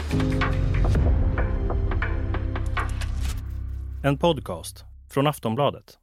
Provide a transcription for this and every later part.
En podcast från Aftonbladet.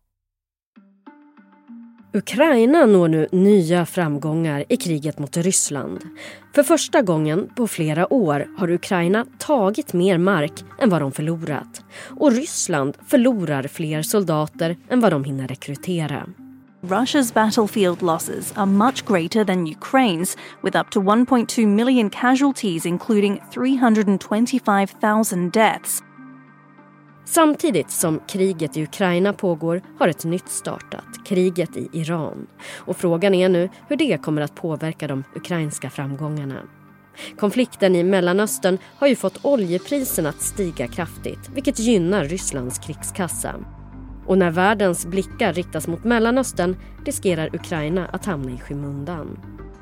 Ukraina når nu nya framgångar i kriget mot Ryssland. För första gången på flera år har Ukraina tagit mer mark än vad de förlorat. Och Ryssland förlorar fler soldater än vad de hinner rekrytera. Russia's battlefield losses are much greater than Ukraine's, with up to 1.2 million casualties, including 325,000 deaths. Samtidigt som kriget i Ukraina pågår har ett nytt startat, kriget i Iran. Och frågan är nu hur det kommer att påverka de ukrainska framgångarna. Konflikten i Mellanöstern har ju fått oljepriserna att stiga kraftigt, vilket gynnar Rysslands krigskassa. Och när världens blickar riktas mot Mellanöstern riskerar Ukraina att hamna i skymundan.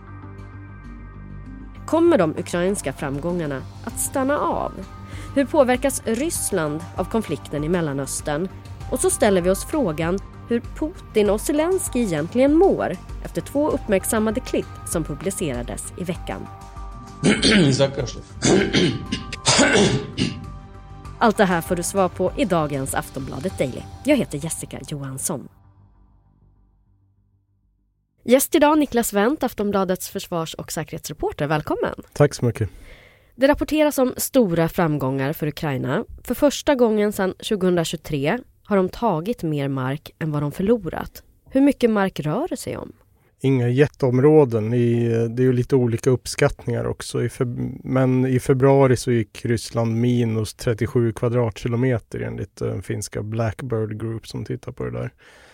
Kommer de ukrainska framgångarna att stanna av? Hur påverkas Ryssland av konflikten i Mellanöstern? Och så ställer vi oss frågan hur Putin och Zelensky egentligen mår efter 2 uppmärksammade klipp som publicerades i veckan. Allt det här får du svar på i dagens Aftonbladet Daily. Jag heter Jessica Johansson. Gäst idag Niklas Wendt, Aftonbladets försvars- och säkerhetsreporter. Välkommen. Tack så mycket. Det rapporteras om stora framgångar för Ukraina. För första gången sedan 2023 har de tagit mer mark än vad de förlorat. Hur mycket mark rör det sig om? Inga jätteområden. Det är ju lite olika uppskattningar också. Men i februari så gick Ryssland minus 37 kvadratkilometer enligt finska Blackbird Group som tittar på det där.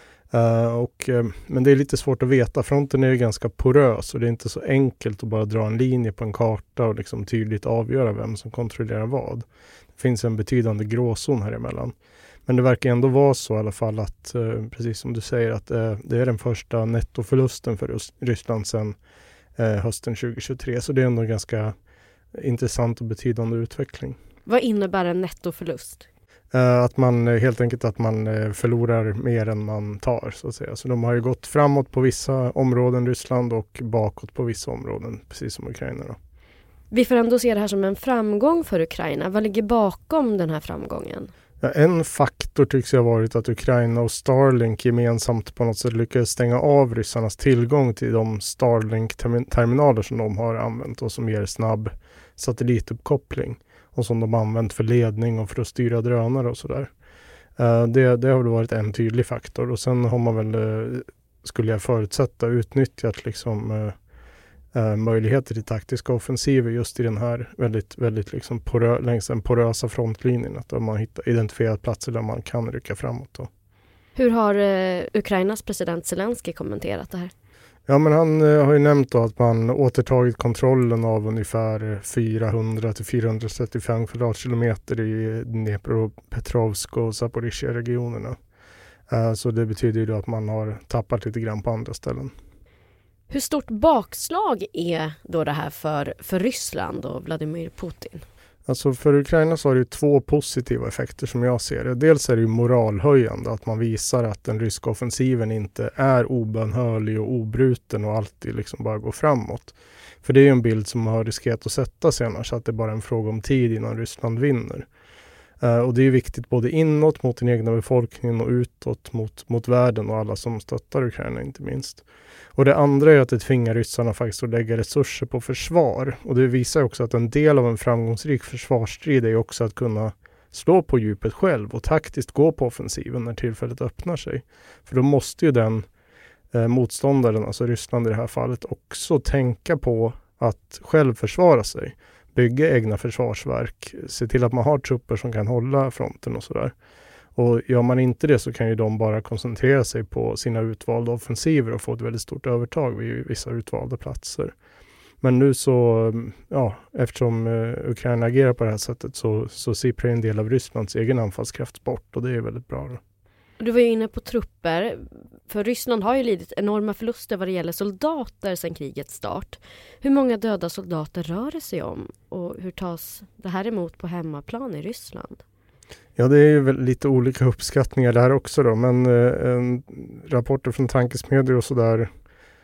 Men det är lite svårt att veta. Fronten är ju ganska porös och det är inte så enkelt att bara dra en linje på en karta och liksom tydligt avgöra vem som kontrollerar vad. Det finns en betydande gråzon här emellan. Men det verkar ändå vara så i alla fall att, precis som du säger, att det är den första nettoförlusten för Ryssland sedan hösten 2023. Så det är ändå en ganska intressant och betydande utveckling. Vad innebär en nettoförlust? Att man helt enkelt förlorar mer än man tar, så att säga. Så de har ju gått framåt på vissa områden Ryssland och bakåt på vissa områden, precis som Ukraina då. Vi får ändå se det här som en framgång för Ukraina. Vad ligger bakom den här framgången? Ja, en faktor tycks ha varit att Ukraina och Starlink gemensamt på något sätt lyckades stänga av ryssarnas tillgång till de Starlink-terminaler som de har använt och som ger snabb satellituppkoppling. Och som de använt för ledning och för att styra drönare och sådär. Det har varit en tydlig faktor. Och sen har man väl, skulle jag förutsätta, utnyttjat liksom, möjligheter till taktiska offensiver just i den här väldigt, väldigt liksom längs den porösa frontlinjen. Att man har identifierat platser där man kan rycka framåt då. Hur har Ukrainas president Zelensky kommenterat det här? Ja, men han har ju nämnt då att man återtagit kontrollen av ungefär 400-435 kvadratkilometer i Dnepropetrovsk och Zaporizjzja-regionerna. Så det betyder ju då att man har tappat lite grann på andra ställen. Hur stort bakslag är då det här för Ryssland och Vladimir Putin? Alltså för Ukraina så har det 2 positiva effekter som jag ser det. Dels är det ju moralhöjande att man visar att den ryska offensiven inte är obönhörlig och obruten och alltid liksom bara går framåt. För det är ju en bild som har riskerat att sätta sig annars, att det är bara en fråga om tid innan Ryssland vinner. Och det är viktigt både inåt mot den egna befolkningen och utåt mot världen och alla som stöttar Ukraina inte minst. Och det andra är att det tvingar ryssarna faktiskt att lägga resurser på försvar. Och det visar också att en del av en framgångsrik försvarsstrid är också att kunna slå på djupet själv och taktiskt gå på offensiven när tillfället öppnar sig. För då måste ju den motståndaren, alltså Ryssland i det här fallet, också tänka på att själv försvara sig. Bygga egna försvarsverk, se till att man har trupper som kan hålla fronten och sådär. Och gör man inte det så kan ju de bara koncentrera sig på sina utvalda offensiver och få ett väldigt stort övertag vid vissa utvalda platser. Men nu så, eftersom Ukraina agerar på det här sättet så sipprar en del av Rysslands egen anfallskraft bort och det är väldigt bra då. Du var ju inne på trupper, för Ryssland har ju lidit enorma förluster vad det gäller soldater sedan krigets start. Hur många döda soldater rör det sig om och hur tas det här emot på hemmaplan i Ryssland? Ja, det är ju väl lite olika uppskattningar där också då, men rapporter från tankesmedjor och sådär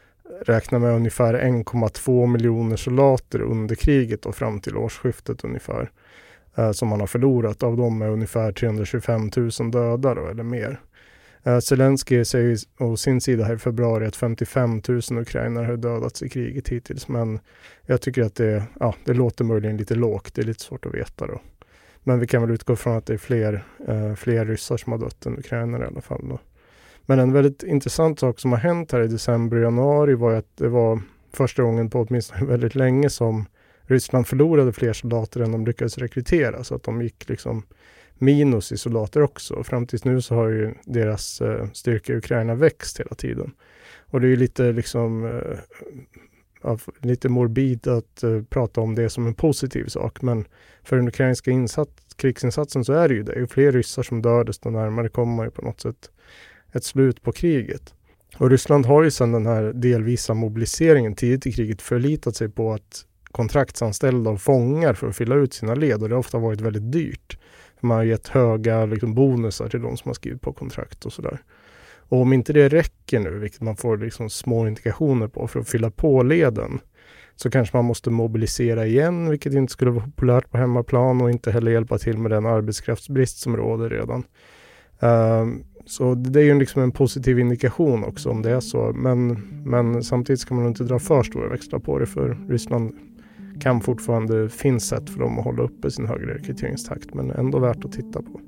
räknar med ungefär 1,2 miljoner soldater under kriget och fram till årsskiftet ungefär. Som man har förlorat. Av dem är ungefär 325 000 döda då, eller mer. Zelensky säger å sin sida här i februari att 55 000 ukrainare har dödats i kriget hittills. Men jag tycker att det låter möjligen lite lågt. Det är lite svårt att veta då. Men vi kan väl utgå från att det är fler ryssar som har dött än ukrainare i alla fall då. Men en väldigt intressant sak som har hänt här i december och januari var att det var första gången på åtminstone väldigt länge som Ryssland förlorade fler soldater än de lyckades rekrytera. Så att de gick liksom minus i soldater också. Fram tills nu så har ju deras styrka i Ukraina växt hela tiden. Och det är ju lite liksom lite morbid att prata om det som en positiv sak. Men för den ukrainska krigsinsatsen så är det ju det. Ju fler ryssar som dör desto närmare kommer man ju på något sätt ett slut på kriget. Och Ryssland har ju sedan den här delvisa mobiliseringen tidigt i kriget förlitat sig på att kontraktsanställda och fångar för att fylla ut sina led. Och det har ofta varit väldigt dyrt. Man har gett höga liksom, bonusar till de som har skrivit på kontrakt och sådär. Och om inte det räcker nu, vilket man får liksom små indikationer på för att fylla på leden, så kanske man måste mobilisera igen, vilket inte skulle vara populärt på hemmaplan och inte heller hjälpa till med den arbetskraftsbrist som råder redan. Så det är ju liksom en positiv indikation också om det är så. Men samtidigt ska man inte dra för stora växlar på det, för Ryssland kan fortfarande finns sätt för dem att hålla uppe sin högre rekryteringstakt, men ändå värt att titta på.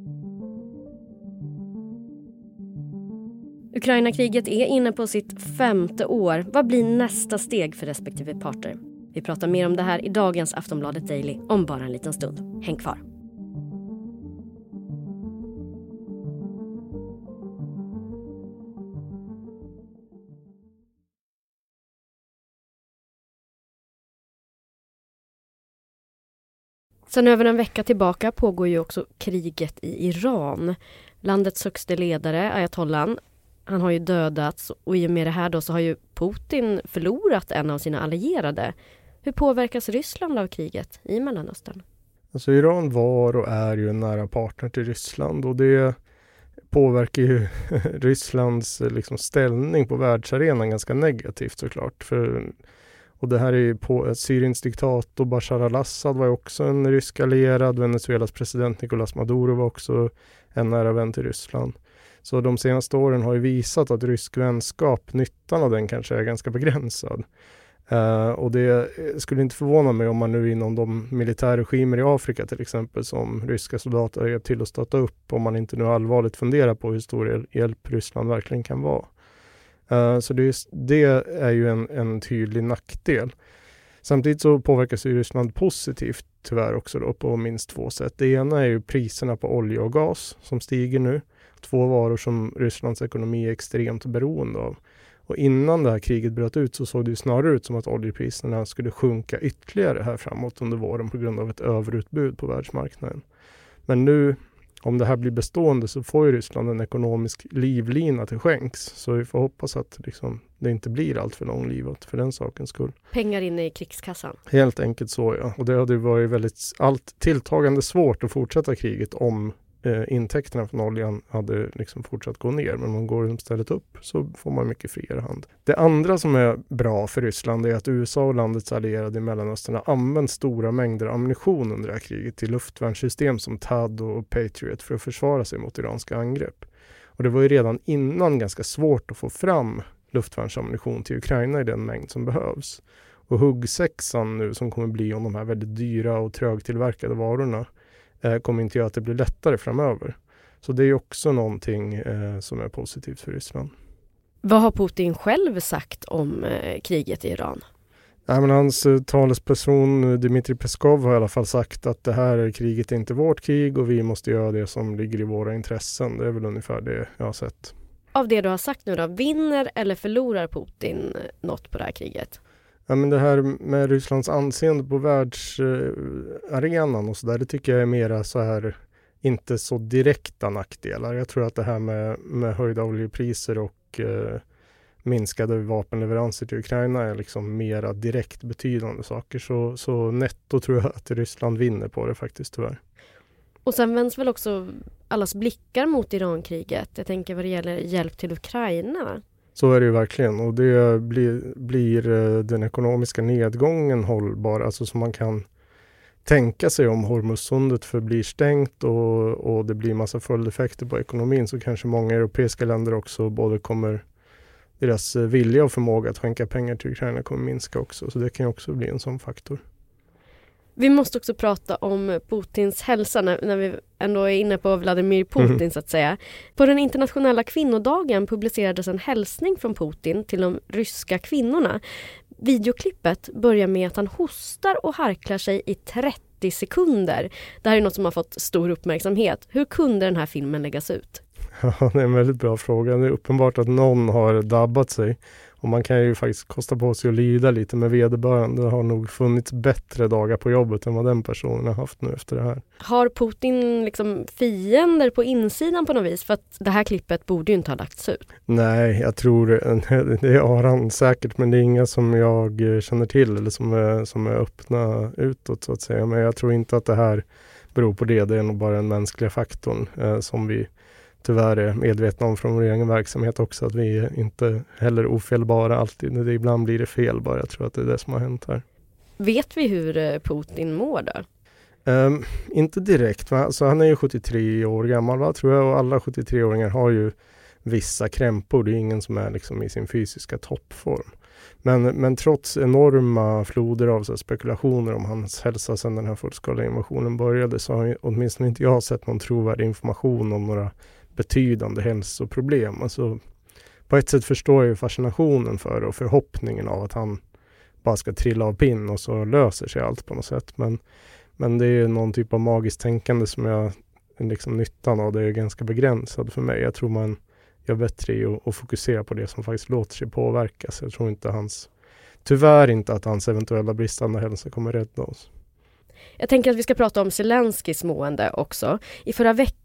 Ukraina-kriget är inne på sitt 5:e år. Vad blir nästa steg för respektive parter? Vi pratar mer om det här i dagens Aftonbladet Daily om bara en liten stund. Häng kvar! Sen över en vecka tillbaka pågår ju också kriget i Iran. Landets högste ledare, ayatollan, han har ju dödats och i och med det här då så har ju Putin förlorat en av sina allierade. Hur påverkas Ryssland av kriget i Mellanöstern? Alltså Iran var och är ju en nära partner till Ryssland och det påverkar ju Rysslands liksom, ställning på världsarenan ganska negativt såklart. Och det här är ju på Syriens diktator Bashar al-Assad var ju också en rysk allierad. Venezuelas president Nicolás Maduro var också en nära vän till Ryssland. Så de senaste åren har ju visat att rysk vänskap, nyttan av den kanske är ganska begränsad. Och det skulle inte förvåna mig om man nu inom de militärregimer i Afrika till exempel som ryska soldater har hjälpt till att stötta upp, om man inte nu allvarligt funderar på hur stor hjälp Ryssland verkligen kan vara. Så det är ju en tydlig nackdel. Samtidigt så påverkas ju Ryssland positivt tyvärr också då på minst två sätt. Det ena är ju priserna på olja och gas som stiger nu. Två varor som Rysslands ekonomi är extremt beroende av. Och innan det här kriget bröt ut så såg det ju snarare ut som att oljepriserna skulle sjunka ytterligare här framåt under våren på grund av ett överutbud på världsmarknaden. Men nu, om det här blir bestående, så får ju Ryssland en ekonomisk livlina till skänks. Så vi får hoppas att liksom, det inte blir allt för långlivat för den sakens skull. Pengar inne i krigskassan. Helt enkelt så, ja. Och det hade varit väldigt tilltagande svårt att fortsätta kriget om intäkterna från oljan hade liksom fortsatt gå ner. Men om de går istället upp så får man mycket friare hand. Det andra som är bra för Ryssland är att USA och landets allierade i Mellanöstern har använt stora mängder ammunition under det här kriget till luftvärnssystem som THAAD och Patriot för att försvara sig mot iranska angrepp. Och det var ju redan innan ganska svårt att få fram luftvärnsammunition till Ukraina i den mängd som behövs. Och Hugg-6 nu som kommer bli om de här väldigt dyra och trögtillverkade varorna kommer inte göra att det blir lättare framöver. Så det är också någonting som är positivt för Ryssland. Vad har Putin själv sagt om kriget i Iran? Nej, men hans talesperson Dmitrij Peskov har i alla fall sagt att det här kriget är inte vårt krig och vi måste göra det som ligger i våra intressen. Det är väl ungefär det jag har sett. Av det du har sagt nu då, vinner eller förlorar Putin något på det här kriget? Ja, men det här med Rysslands anseende på världsarenan och så där, det tycker jag är mera så här inte så direkta nackdelar. Jag tror att det här med höjda oljepriser och minskade vapenleveranser till Ukraina är liksom mera direkt betydande saker. Så netto tror jag att Ryssland vinner på det faktiskt tyvärr. Och sen vänds väl också allas blickar mot Irankriget. Jag tänker vad det gäller hjälp till Ukraina. Så är det ju verkligen, och det blir den ekonomiska nedgången hållbar, alltså som man kan tänka sig om Hormuzsundet förblir stängt och det blir massa följdeffekter på ekonomin, så kanske många europeiska länder också deras vilja och förmåga att skänka pengar till Ukraina kommer minska också, så det kan ju också bli en sån faktor. Vi måste också prata om Putins hälsa när vi ändå är inne på Vladimir Putin så att säga. På den internationella kvinnodagen publicerades en hälsning från Putin till de ryska kvinnorna. Videoklippet börjar med att han hostar och harklar sig i 30 sekunder. Det här är något som har fått stor uppmärksamhet. Hur kunde den här filmen läggas ut? Ja, det är en väldigt bra fråga. Det är uppenbart att någon har dabbat sig. Och man kan ju faktiskt kosta på sig att lida lite med vederbörande. Det har nog funnits bättre dagar på jobbet än vad den personen har haft nu efter det här. Har Putin liksom fiender på insidan på något vis? För att det här klippet borde ju inte ha lagts ut. Nej, jag tror det har han säkert. Men det är inga som jag känner till eller som är öppna utåt så att säga. Men jag tror inte att det här beror på det. Det är nog bara den mänskliga faktorn som vi tyvärr är medvetna om från vår egen verksamhet också, att vi är inte heller ofelbara alltid. Ibland blir det fel bara. Jag tror att det är det som har hänt här. Vet vi hur Putin mår då? Inte direkt. Alltså, han är ju 73 år gammal tror jag, och alla 73-åringar har ju vissa krämpor. Det är ingen som är liksom i sin fysiska toppform. Men trots enorma floder av spekulationer om hans hälsa sedan den här fullskaliga invasionen började, så har åtminstone inte jag sett någon trovärdig information om några betydande hälsoproblem. Alltså, på ett sätt förstår jag ju fascinationen för det och förhoppningen av att han bara ska trilla av pinn och så löser sig allt på något sätt. Men det är någon typ av magiskt tänkande som jag liksom nyttan av det är ganska begränsad för mig. Jag tror man gör bättre i att fokusera på det som faktiskt låter sig påverkas. Jag tror tyvärr inte att hans eventuella bristande hälsa kommer rädda oss. Jag tänker att vi ska prata om Zelenskis mående också. I förra veckan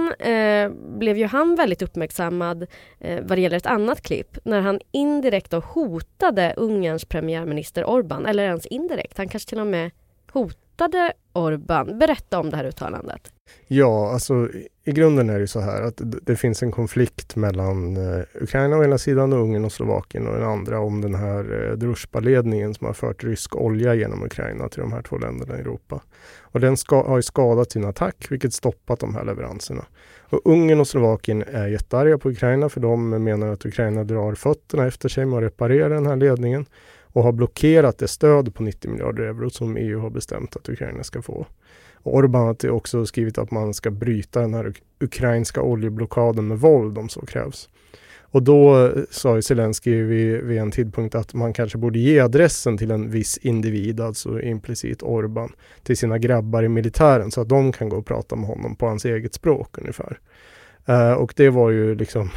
blev ju han väldigt uppmärksammad vad det gäller ett annat klipp. När han indirekt hotade Ungerns premiärminister Orbán. Eller ens indirekt. Han kanske till och med hotade Orbán. Berätta om det här uttalandet. Ja, alltså i grunden är det så här att det finns en konflikt mellan Ukraina å ena sidan och Ungern och Slovakien och den andra om den här Druzjba-ledningen som har fört rysk olja genom Ukraina till de här två länderna i Europa. Och den har ju skadat sin attack, vilket stoppat de här leveranserna. Och Ungern och Slovakien är jättearga på Ukraina, för de menar att Ukraina drar fötterna efter sig med att reparera den här ledningen och har blockerat det stöd på 90 miljarder euro som EU har bestämt att Ukraina ska få. Och Orbán har också skrivit att man ska bryta den här ukrainska oljeblockaden med våld om så krävs. Och då sa ju Zelensky vid en tidpunkt att man kanske borde ge adressen till en viss individ, alltså implicit Orbán, till sina grabbar i militären så att de kan gå och prata med honom på hans eget språk ungefär. Och det var ju liksom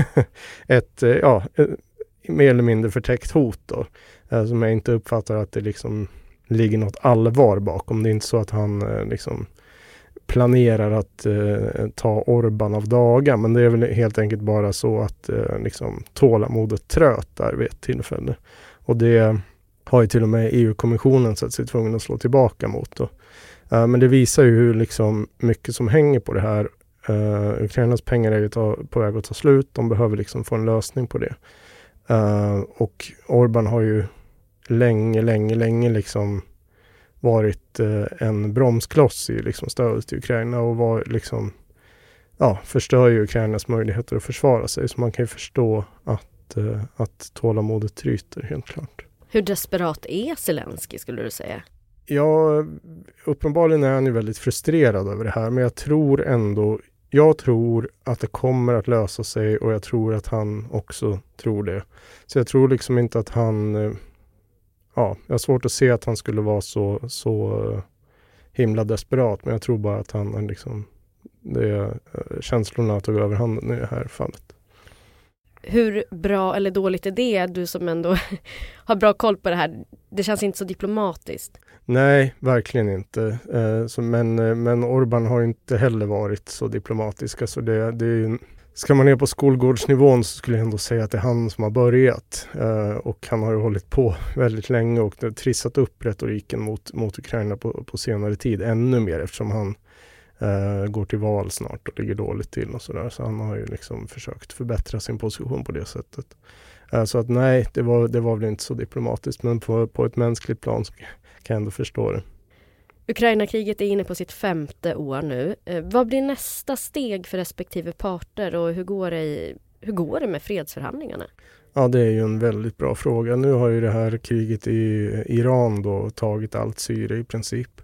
ett mer eller mindre förtäckt hot då, som jag inte uppfattar att det liksom ligger något allvar bakom. Det är inte så att han liksom planerar att ta Orbán av dagar, men det är väl helt enkelt bara så att liksom tålamodet tröt där vid ett tillfälle. Och det har ju till och med EU-kommissionen sett sig tvungen att slå tillbaka mot då. Men det visar ju hur liksom mycket som hänger på det här. Ukrainas pengar är ju på väg att ta slut. De behöver liksom få en lösning på det. Och Orbán har ju länge liksom varit en bromskloss i liksom stödet till Ukraina och var liksom, förstör ju Ukrainas möjligheter att försvara sig. Så man kan ju förstå att tålamodet tryter helt klart. Hur desperat är Zelensky skulle du säga? Ja, uppenbarligen är han ju väldigt frustrerad över det här, men jag tror att det kommer att lösa sig och jag tror att han också tror det. Så jag tror liksom inte att han... jag har svårt att se att han skulle vara så himla desperat, men jag tror bara att han liksom... känslorna tog över handen i det här fallet. Hur bra eller dåligt är det, du som ändå har bra koll på det här? Det känns inte så diplomatiskt. Nej, verkligen inte. Men Orbán har inte heller varit så diplomatisk. Alltså det är ju, ska man ner på skolgårdsnivån så skulle jag ändå säga att det är han som har börjat. Och han har ju hållit på väldigt länge och det har trissat upp retoriken mot Ukraina på senare tid ännu mer, eftersom han går till val snart och ligger dåligt till och sådär. Så han har ju liksom försökt förbättra sin position på det sättet. Så att nej, det var väl inte så diplomatiskt, men på ett mänskligt plan så kan jag ändå förstå det. Ukraina-kriget är inne på sitt 5:e år nu. Vad blir nästa steg för respektive parter och hur går det med fredsförhandlingarna? Ja, det är ju en väldigt bra fråga. Nu har ju det här kriget i Iran då tagit allt syre i princip.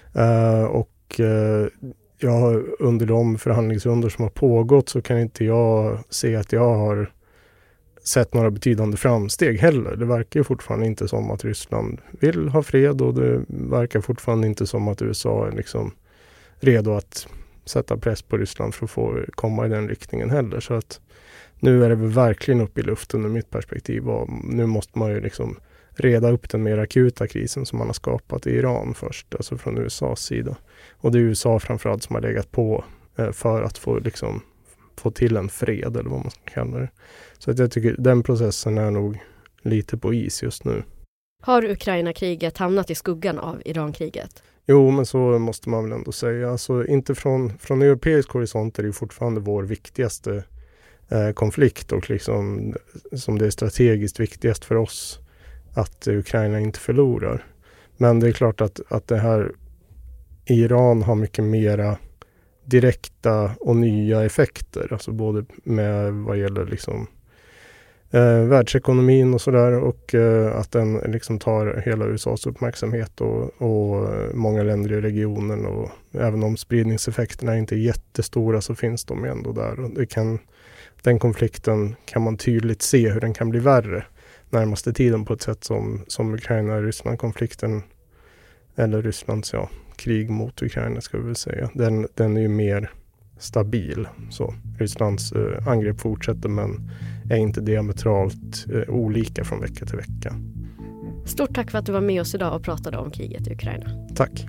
Under de förhandlingsrundor som har pågått så kan inte jag se att jag har sett några betydande framsteg heller. Det verkar fortfarande inte som att Ryssland vill ha fred och det verkar fortfarande inte som att USA är liksom redo att sätta press på Ryssland för att få komma i den riktningen heller. Så att nu är det väl verkligen upp i luften ur mitt perspektiv och nu måste man ju liksom reda upp den mer akuta krisen som man har skapat i Iran först, alltså från USAs sida. Och det är USA framförallt som har legat på för att få till en fred eller vad man ska kalla det. Så att jag tycker den processen är nog lite på is just nu. Har Ukraina-kriget hamnat i skuggan av Iran-kriget? Jo, men så måste man väl ändå säga. Alltså inte från europeisk horisont är det fortfarande vår viktigaste konflikt och liksom som det är strategiskt viktigast för oss att Ukraina inte förlorar. Men det är klart att det här Iran har mycket mera direkta och nya effekter. Alltså både med vad gäller liksom världsekonomin och sådär och att den liksom tar hela USAs uppmärksamhet och många länder i regionen och även om spridningseffekterna inte är jättestora så finns de ändå där och den konflikten kan man tydligt se hur den kan bli värre närmaste tiden på ett sätt som Ukraina-Ryssland-konflikten eller Rysslands krig mot Ukraina ska vi väl säga. Den är ju mer stabil. Så Rysslands angrepp fortsätter men är inte diametralt olika från vecka till vecka. Stort tack för att du var med oss idag och pratade om kriget i Ukraina. Tack.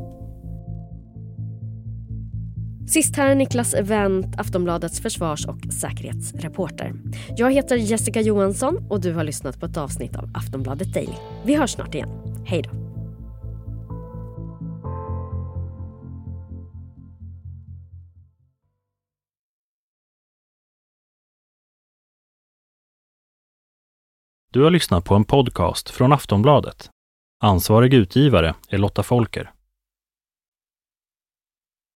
Sist här Niklas Wendt, Aftonbladets försvars- och säkerhetsreporter. Jag heter Jessica Johansson och du har lyssnat på ett avsnitt av Aftonbladet Daily. Vi hörs snart igen. Hej då. Du har lyssnat på en podcast från Aftonbladet. Ansvarig utgivare är Lotta Folker.